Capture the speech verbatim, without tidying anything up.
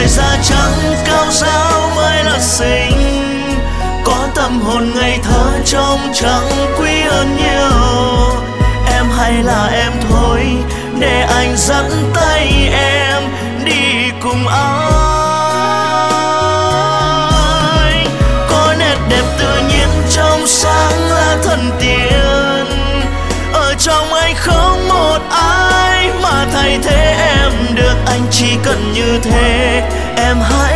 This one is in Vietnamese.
da trắng cao ráo mới là xinh, có tâm hồn ngây thơ trong trắng quý hơn nhiều. Em hay là em thôi, để anh dẫn tay em đi cùng anh. Có nét đẹp tự nhiên trong sáng là thần tiên, ở trong anh không một ai mà thay thế em được. Anh chỉ cần như thế, em hãy